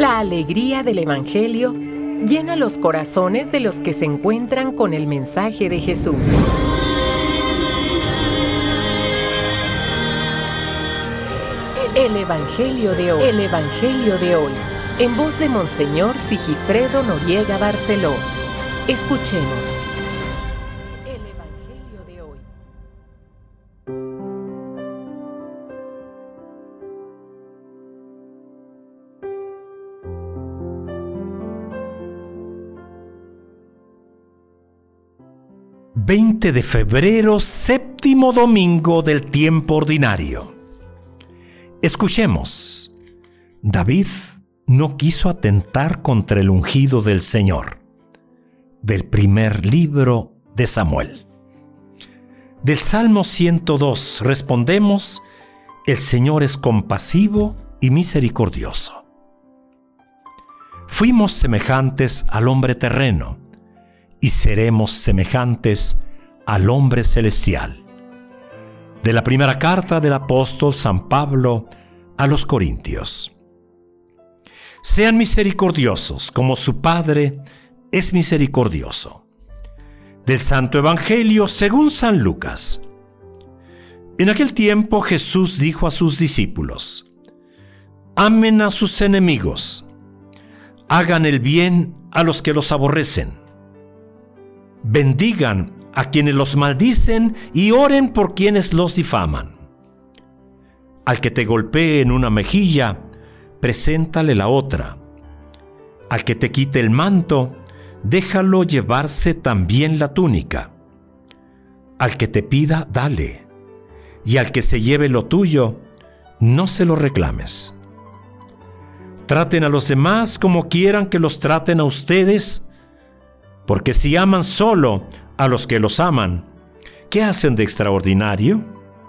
La alegría del Evangelio llena los corazones de los que se encuentran con el mensaje de Jesús. El Evangelio de hoy. El Evangelio de hoy. En voz de Monseñor Sigifredo Noriega Barceló. Escuchemos. El Evangelio de hoy. ...20 de febrero, séptimo domingo del tiempo ordinario. Escuchemos. David no quiso atentar contra el ungido del Señor. Del primer libro de Samuel. Del Salmo 102 respondemos: el Señor es compasivo y misericordioso. Fuimos semejantes al hombre terreno y seremos semejantes al hombre celestial. De la primera carta del apóstol San Pablo a los Corintios. Sean misericordiosos como su Padre es misericordioso. Del Santo Evangelio según San Lucas. En aquel tiempo Jesús dijo a sus discípulos: amen a sus enemigos, hagan el bien a los que los aborrecen, bendigan a quienes los maldicen y oren por quienes los difaman. Al que te golpee en una mejilla, preséntale la otra. Al que te quite el manto, déjalo llevarse también la túnica. Al que te pida, dale. Y al que se lleve lo tuyo, no se lo reclames. Traten a los demás como quieran que los traten a ustedes, porque si aman solo a los que los aman, ¿qué hacen de extraordinario?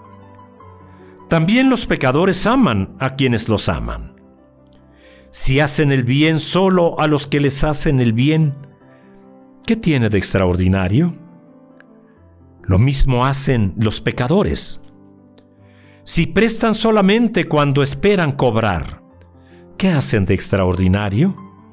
También los pecadores aman a quienes los aman. Si hacen el bien solo a los que les hacen el bien, ¿qué tiene de extraordinario? Lo mismo hacen los pecadores. Si prestan solamente cuando esperan cobrar, ¿qué hacen de extraordinario?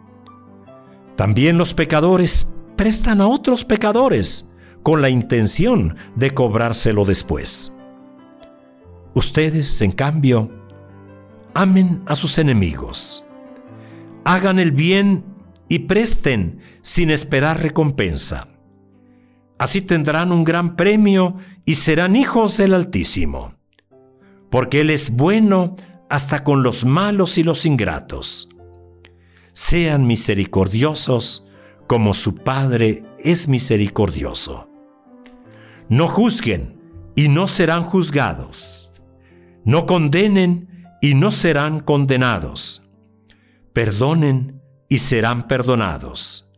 También los pecadores prestan a otros pecadores con la intención de cobrárselo después. Ustedes, en cambio, amen a sus enemigos. Hagan el bien y presten sin esperar recompensa. Así tendrán un gran premio y serán hijos del Altísimo, porque Él es bueno hasta con los malos y los ingratos. Sean misericordiosos como su Padre es misericordioso. No juzguen y no serán juzgados. No condenen y no serán condenados. Perdonen y serán perdonados.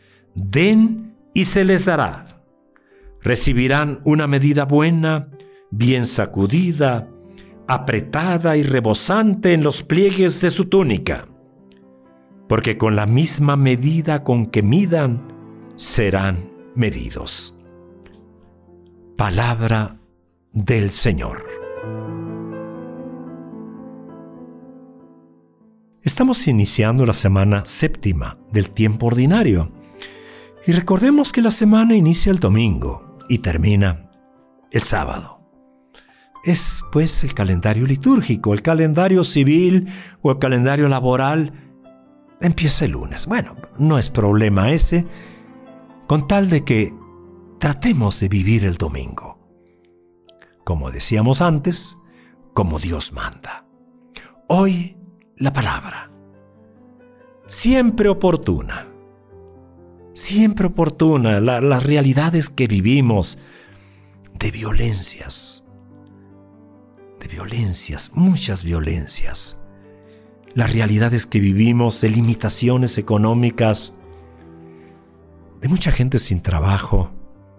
Den y se les dará. Recibirán una medida buena, bien sacudida, apretada y rebosante en los pliegues de su túnica. Porque con la misma medida con que midan, serán medidos. Palabra del Señor. Estamos iniciando la semana séptima del tiempo ordinario. Y recordemos que la semana inicia el domingo y termina el sábado. Es pues el calendario litúrgico, el calendario civil o el calendario laboral. Empieza el lunes. Bueno, no es problema ese, con tal de que tratemos de vivir el domingo, como decíamos antes, como Dios manda. Hoy la palabra, siempre oportuna, las realidades que vivimos de violencias, muchas violencias. Las realidades que vivimos de limitaciones económicas, de mucha gente sin trabajo.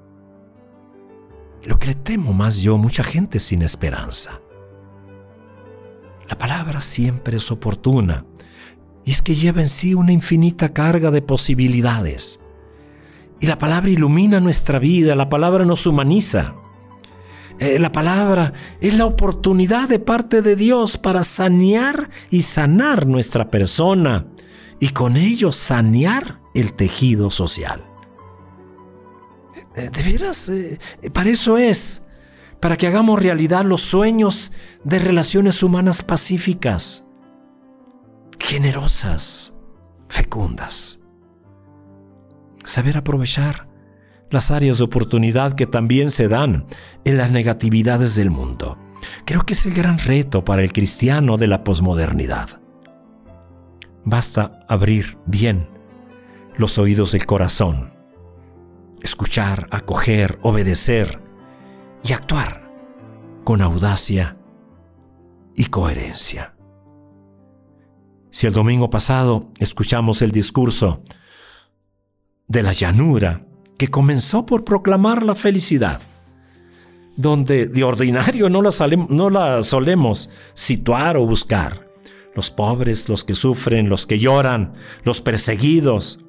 Lo que le temo más yo, mucha gente sin esperanza. La palabra siempre es oportuna, y es que lleva en sí una infinita carga de posibilidades. Y la palabra ilumina nuestra vida, la palabra nos humaniza. La palabra es la oportunidad de parte de Dios para sanear y sanar nuestra persona y con ello sanear el tejido social. De veras, para eso es, para que hagamos realidad los sueños de relaciones humanas pacíficas, generosas, fecundas. Saber aprovechar las áreas de oportunidad que también se dan en las negatividades del mundo. Creo que es el gran reto para el cristiano de la posmodernidad. Basta abrir bien los oídos del corazón, escuchar, acoger, obedecer y actuar con audacia y coherencia. Si el domingo pasado escuchamos el discurso de la llanura que comenzó por proclamar la felicidad, donde de ordinario no la solemos situar o buscar, los pobres, los que sufren, los que lloran, los perseguidos.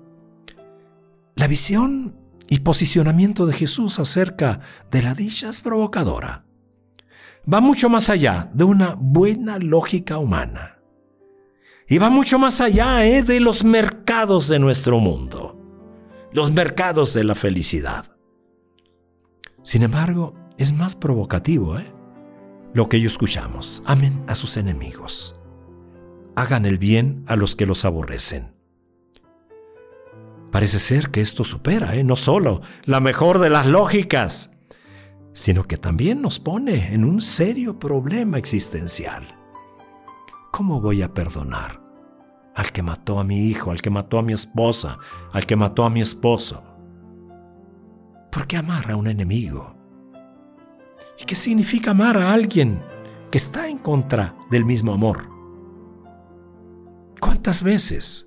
La visión y posicionamiento de Jesús acerca de la dicha es provocadora. Va mucho más allá de una buena lógica humana. Y va mucho más allá de los mercados de nuestro mundo, los mercados de la felicidad. Sin embargo, es más provocativo lo que ellos escuchamos. Amen a sus enemigos. Hagan el bien a los que los aborrecen. Parece ser que esto supera no solo la mejor de las lógicas, sino que también nos pone en un serio problema existencial. ¿Cómo voy a perdonar al que mató a mi hijo, al que mató a mi esposa, al que mató a mi esposo? ¿Por qué amar a un enemigo? ¿Y qué significa amar a alguien que está en contra del mismo amor? ¿Cuántas veces?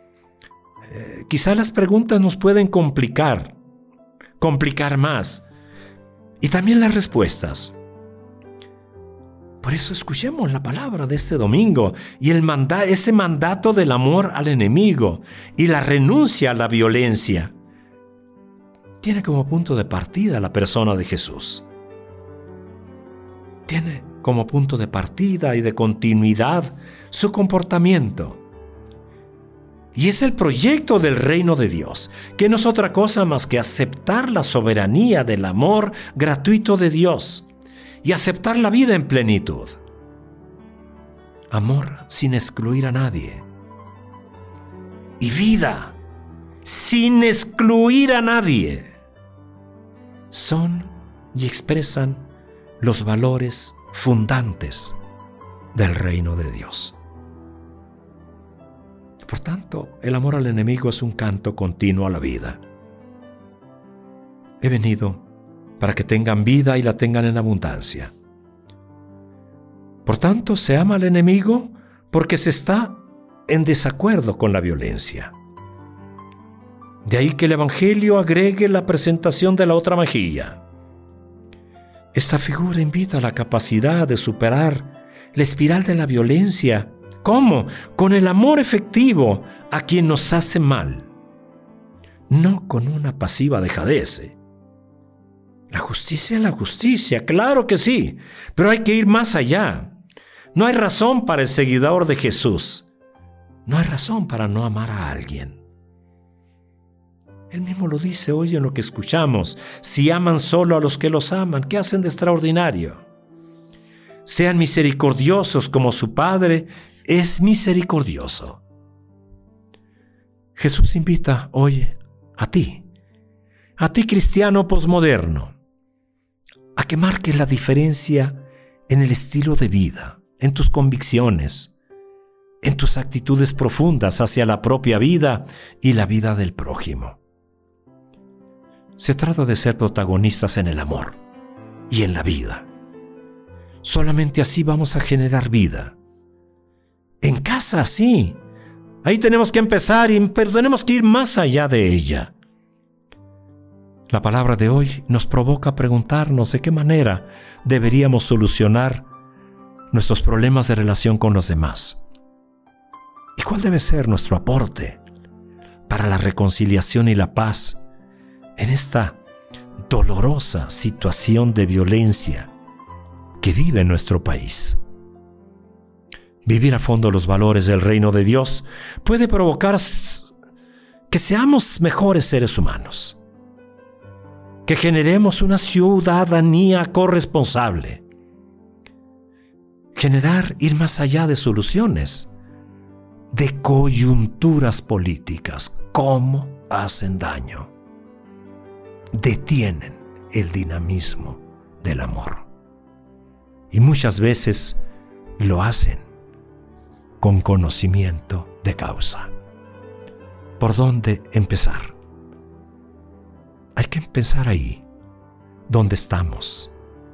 Quizá las preguntas nos pueden complicar más, y también las respuestas. Por eso escuchemos la palabra de este domingo y ese mandato del amor al enemigo y la renuncia a la violencia. Tiene como punto de partida la persona de Jesús. Tiene como punto de partida y de continuidad su comportamiento. Y es el proyecto del reino de Dios, que no es otra cosa más que aceptar la soberanía del amor gratuito de Dios y aceptar la vida en plenitud. Amor sin excluir a nadie. Y vida sin excluir a nadie. Son y expresan los valores fundantes del reino de Dios. Por tanto, el amor al enemigo es un canto continuo a la vida. He venido para que tengan vida y la tengan en abundancia. Por tanto, se ama al enemigo porque se está en desacuerdo con la violencia. De ahí que el Evangelio agregue la presentación de la otra mejilla. Esta figura invita a la capacidad de superar la espiral de la violencia. ¿Cómo? Con el amor efectivo a quien nos hace mal. No con una pasiva dejadez. La justicia es la justicia, claro que sí, pero hay que ir más allá. No hay razón para el seguidor de Jesús. No hay razón para no amar a alguien. Él mismo lo dice hoy en lo que escuchamos. Si aman solo a los que los aman, ¿qué hacen de extraordinario? Sean misericordiosos como su Padre es misericordioso. Jesús invita hoy a ti cristiano posmoderno, a que marques la diferencia en el estilo de vida, en tus convicciones, en tus actitudes profundas hacia la propia vida y la vida del prójimo. Se trata de ser protagonistas en el amor y en la vida. Solamente así vamos a generar vida. En casa, sí. Ahí tenemos que empezar, pero tenemos que ir más allá de ella. La palabra de hoy nos provoca a preguntarnos de qué manera deberíamos solucionar nuestros problemas de relación con los demás. ¿Y cuál debe ser nuestro aporte para la reconciliación y la paz en esta dolorosa situación de violencia que vive nuestro país? Vivir a fondo los valores del reino de Dios puede provocar que seamos mejores seres humanos, que generemos una ciudadanía corresponsable, ir más allá de soluciones, de coyunturas políticas, cómo hacen daño, detienen el dinamismo del amor. Y muchas veces lo hacen con conocimiento de causa. ¿Por dónde empezar? Hay que empezar ahí, donde estamos.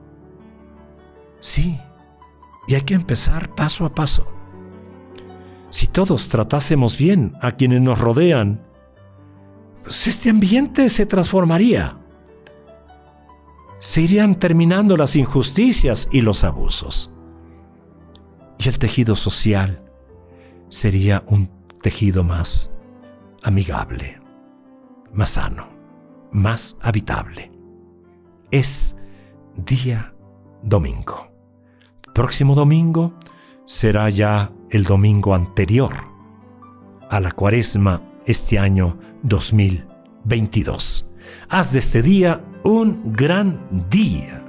Sí, y hay que empezar paso a paso. Si todos tratásemos bien a quienes nos rodean, pues este ambiente se transformaría. Se irían terminando las injusticias y los abusos. Y el tejido social sería un tejido más amigable, más sano, más habitable. Es día domingo. Próximo domingo será ya el domingo anterior a la Cuaresma este año 2022. Haz de este día un gran día.